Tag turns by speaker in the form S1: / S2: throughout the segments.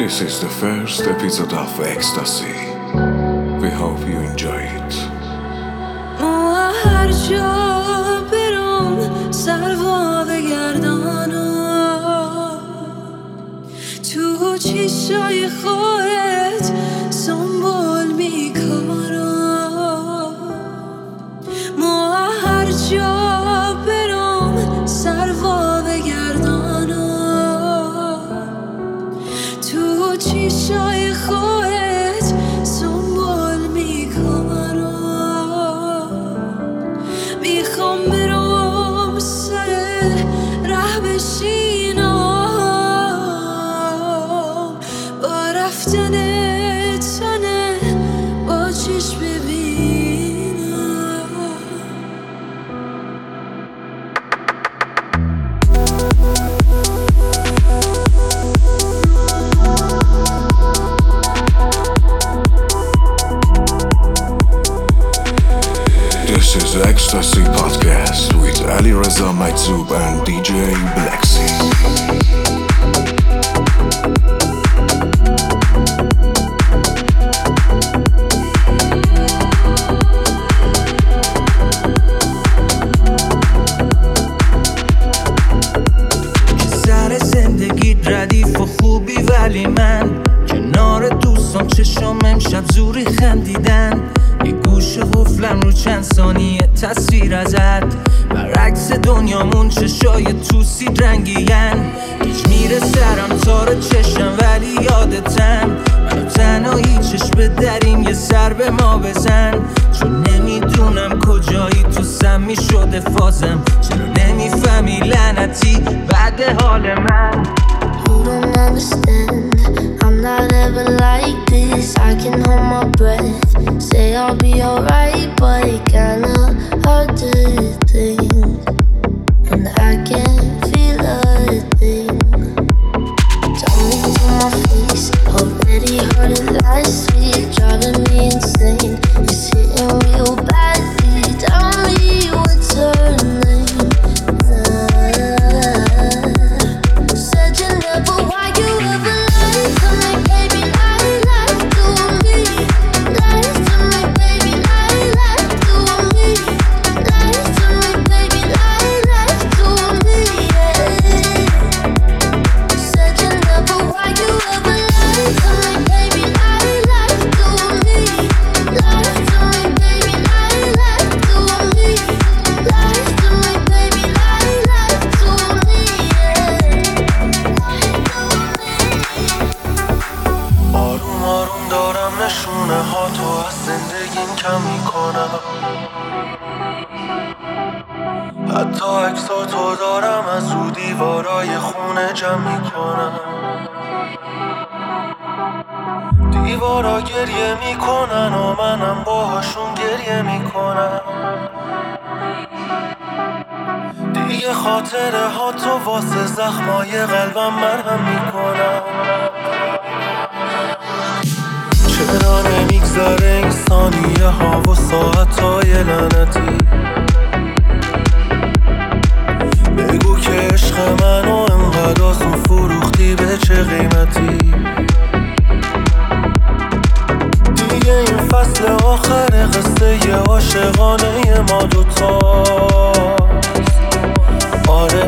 S1: This is the first episode of Ecstasy. We hope you enjoy it.
S2: هر جا برم سر وا بگردانم تو چشای خودت سنبول میکنم ما هر جا برم سر وا بگردانم تو چشای خودت سنبول میکنم میخوام برم سر ره بشینم با رفتن تنه با چشم ببینم
S1: This is Ecstasy Podcast with Ali Reza Maitzoub and DJ Blacksy.
S3: سر زندگی ردیف و خوبی ولی من کنار دوستان چشم امشب زوری خندیدن یه گوشه قفلم رو چند ثانیه تصویر ازت برعکس دنیامون چشای توسید رنگیین هیچ میره سرم تار چشم ولی یادتم منو تنهایی چشم دریم یه سر به ما بزن چون نمیدونم کجایی تو سمی شده فازم چرا نمیفهمی لعنتی بعد حال من
S4: You don't understand, I'm not ever like this. I can hold my breath, say I'll be alright, but it kinda hard to think, and I can't feel a thing. Tell me to my face, already heard it last week, driving me insane. It's hitting real badly. Tell me what's her name. Said you never, why you ever lied to me, baby? Lie to me, lie to me, baby. Lie to me, lie to me, baby. Lie to me, yeah. Said you never, why you ever lied to me, baby? Lie to me, lie to me, baby. Lie to me, lie to me, baby. Lie to me, yeah.
S5: آروم آروم دارم نشونه ها تو از زندگیم کم میکنم حتی عکسا تو دارم از رو دیوارای خونه جمع میکنم دیوارا گریه میکنن و منم باهاشون گریه میکنم دیگه خاطره ها تو واسه زخمای قلبم مرهم میکنم چرا نمیگذره این ثانیه ها و ساعت های لعنتی بگو که عشق منو انقدر آسون فروختی به چه قیمتی دیگه این فصل آخر قصه ی عاشقانه ما دوتاست آره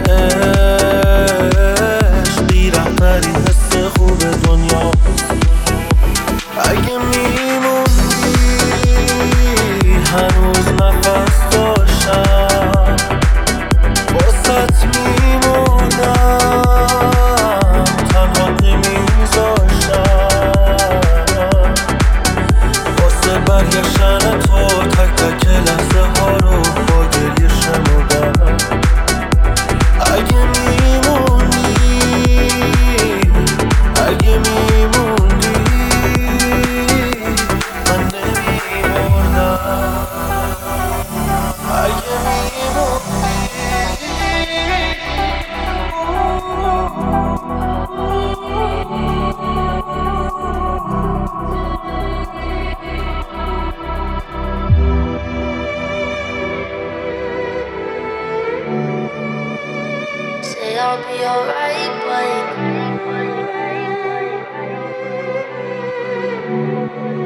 S5: عشقی رهبری حس خوب دنیا اگه میموندی هنوز نفس داشتم واسط میموندم تنها نمیذاشتم واسه برگشتن تو تک تک لحظه ها رو با گریه شمردم اگه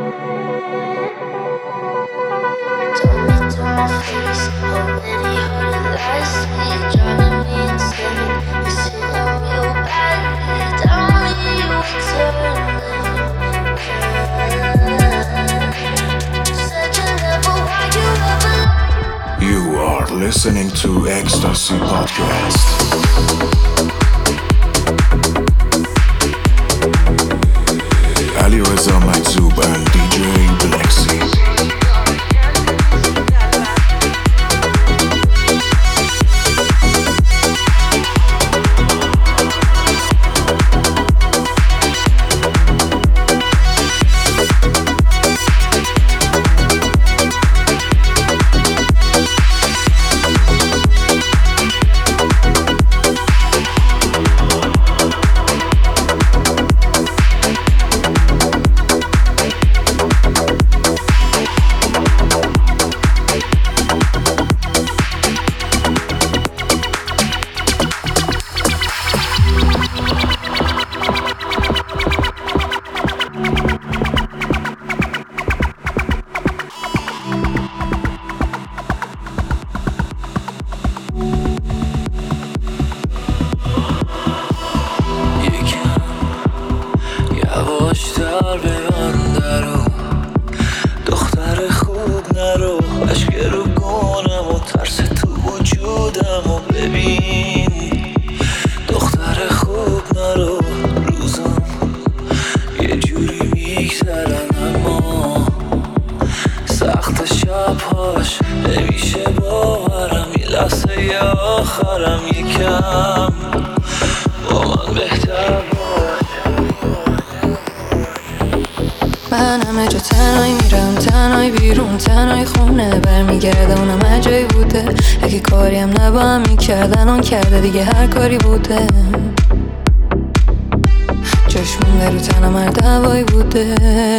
S1: Listening to Ecstasy Podcast. Ali Reza Maizub and DJ Blexy.
S2: من همه جا تنهایی میرم، تنهایی بیرون، تنهایی خونه برمیگرده. اونم عجایی بوده، اگه کاری هم نبا هم میکردن اون کرده دیگه هر کاری بوده. جاش مونده رو تنم هر دوایی بوده.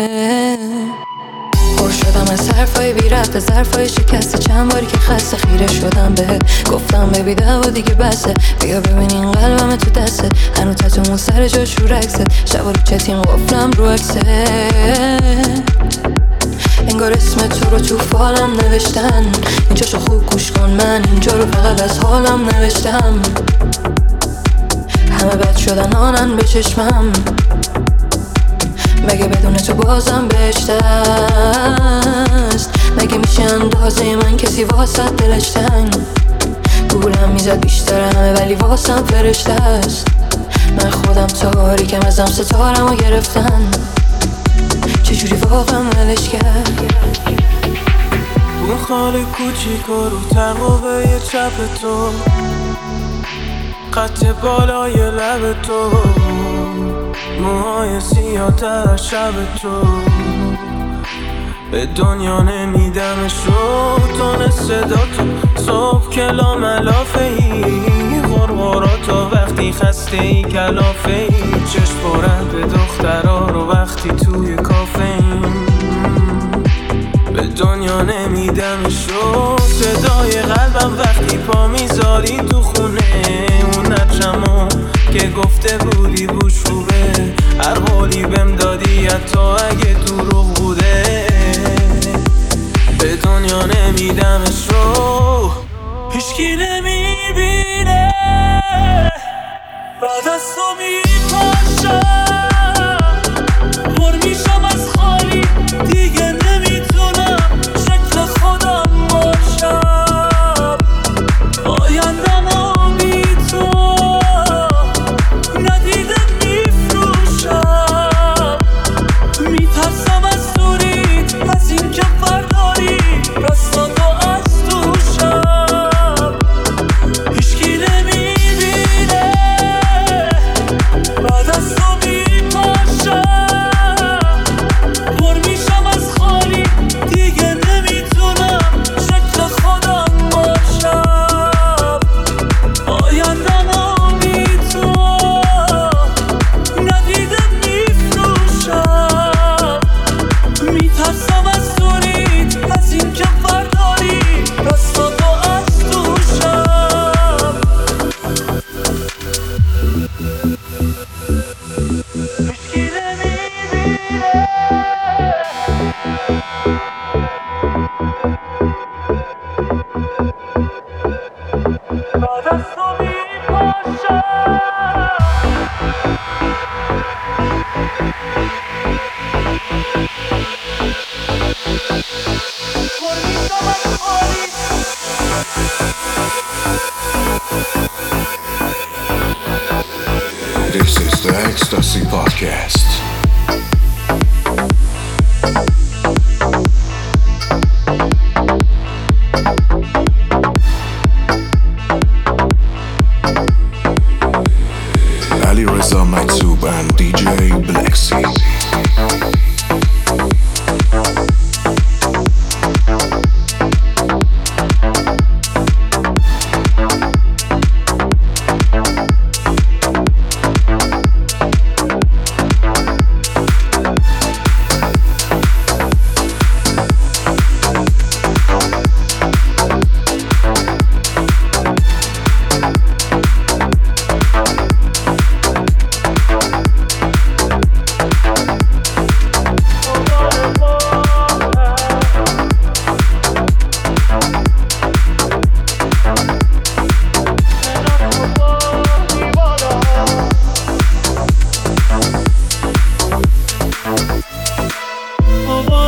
S2: پر شدم از حرفای بی ربط، ظرفای شکسته. چند باری که خسته خیره شدم بهت، گفتم ببی دوا دیگه بسه. بیا ببین این قلبم تو دسته، هنو تتومون سر جاش رو رکست. شبا رو چتیم قفلم رو عکست، انگار اسم تو رو تو فالم نوشتن. اینجاشو خوب گوش کن، من اینجا رو فقط از حالم نوشتم. همه بد شدن آنن به چشمم، مگه بدون تو بازم بهشت است؟ مگه میشه اندازه من کسی واسط دلش تنگ؟ گولم میزد بیشتر همه ولی واسم فرشته است. من خودم تاریکم، ازم ستارم رو گرفتن. چجوری واقعا ولش کرد؟
S5: اون خال کوچیک و رو تقابه چپ تو، خط بالای لب تو، موهای سیاه تر شب تو. به دنیا نمیدمش رو تون صدا تو، صبح کلا ملافه ای غرغراتو، وقتی خسته ای کلافه ای. چشم پرن به دخترها رو وقتی توی کافه ای. به دنیا نمیدمش رو صدای قلبم وقتی پا میذاری تو خونه. اون نجمو که گفته بودی بوش خوبه، هر حالی بهم دادی حتی اگه دروغ بوده. به دنیا نمیدمش رو هیچکی نمیبینه، بعد از تو میپاشم، پر میشم از خالی، دیگه نمیتونم شکل خودم باشم. آیندمو بی تو ندیده میفروشم، میترسم از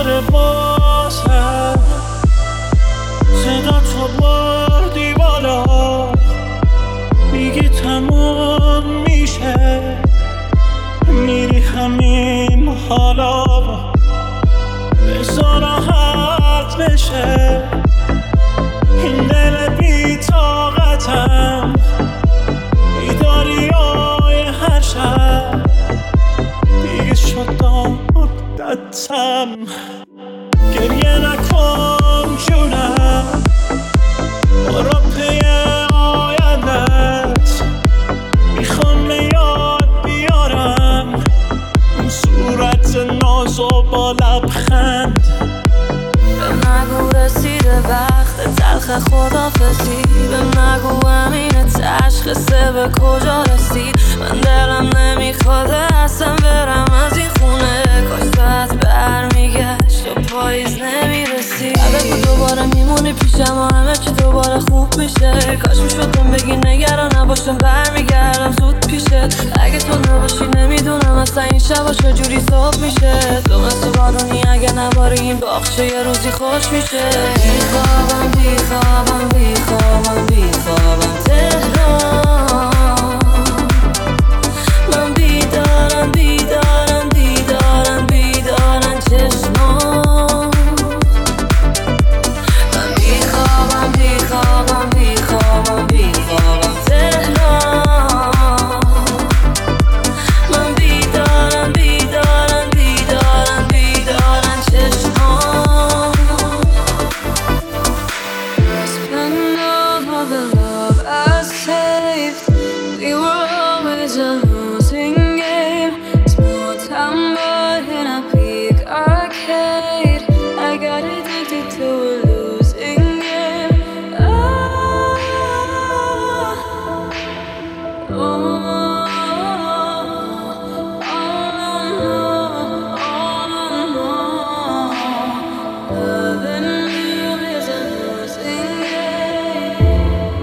S5: دوباره بازم صدا تو بردی بالا، میگی تمام میشه، میری همین حالا، بذار راحت بشه این دل بی طاقتم، بیداری های هر شب دیگه شد عادتم. گریه نکن جونم، برو پی آیندت، میخوام به یاد بیارم اون صورت ناز و با لبخند.
S2: به نگو رسیده وقت تلخ خدافزی، به نگو امین تشخیصه به کجا رسید. من دلم نمیخواد اصلا برم از این خونه، کاش ساعت برمیگشت یا پاییز نمیرسید. بگو دوباره میمونی پیشم و همه چی دوباره خوب میشه، کاش میشدم بگی نگران نباشم برمیگردم زود پیشت. اگه تو نباشی نمیدونم اصلا این شبا چجوری صبح میشه. تو مثل بارونی اگه نباری این باغچه یه روزی خوش میشه. بیخوابم بیخوابم بیخوابم بیخوابم تهران، من بیدارم بیدارم بیدارم بیدارم چشمام. من بیخوابم بیخوابم بیخوابم بیخوابم تهران، من بیدارم بیدارم بیدارم بیدارم چشمام. Spend all the love I saved, we were always a losing game. Small town boy in a big arcade, I got addicted to a losing game. Loving you is a losing game.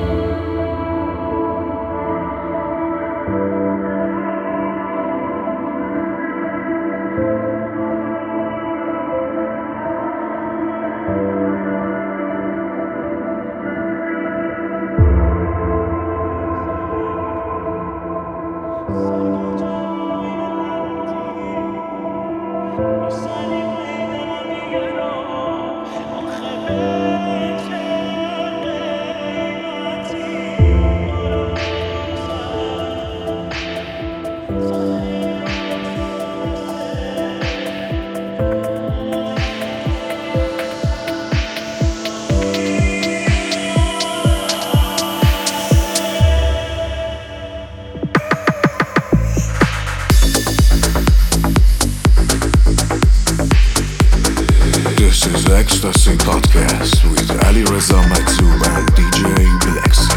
S1: This is Ecstasy Podcast with Ali Reza Maitoub and DJ Blexy.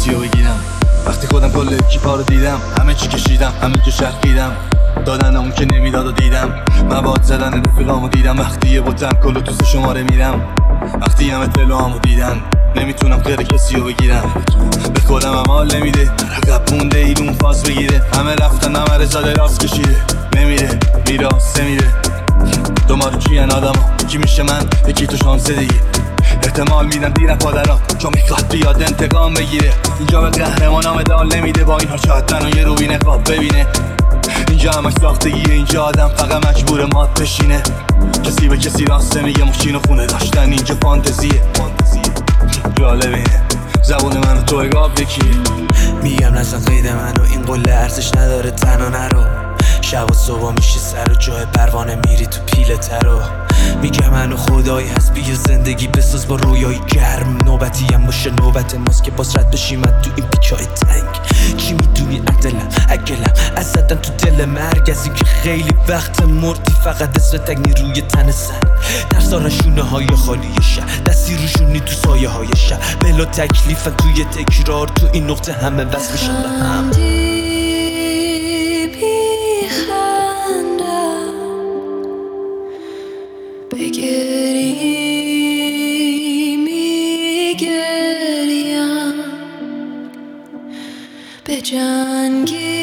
S6: کسی رو بگیرم. وقتی خودم کل اکیپا رو دیدم، همه چی کشیدم، همه جا شرقیدم، دادن اون که نمیداد و دیدم، مواد زدن رفیقامو دیدم. وقتی یه بوتم کلو تو شماره میرم، وقتی همه تلوامو دیدن، نمیتونم غیر کسی رو بگیرم. به خودم هم حال نمیده، عقب مونده ایلون فاز بگیره. همه رفتن همه رزاده راست کشیده، نمیره میراست میره. دومارو کیان آدم یکی میشه من، یکی تو شانسه دیگه. احتمال میدم دیرم پادران چون میخواد بیاد انتقام بگیره. اینجا به قهرمانا مدال نمیده، با اینها شاید تنها یه رو بینه خواب ببینه. اینجا همش ساختگیه، اینجا آدم فقط مجبور مات بشینه. کسی به کسی راسته میگه، ماشین و خونه داشتن اینجا فانتزیه. جالب اینه زبون من و تو اگاب یکی
S5: میگم نزن قید منو، این قله ارزش نداره تنها نرو. شب و صبح میشه سر و جای پروانه میری تو پیله ترو. میگم منو خدایی هست بیا زندگی بساز با رویای گرم. نوبتی هم باشه نوبت ماست که باز رد بشیم تو این پیچای تنگ. کی میدونی عدلم اگلم از زدن تو دل مرگ، از این که خیلی وقت مردی فقط اسم تگ نیروی تن سن. در سارشونه های خالی شهر، دستی روشونی تو سایه های شهر. بلا تکلیفن توی تکرار، تو این نقطه همه وصل میشن به هم.
S2: بگری میگریم به جنگی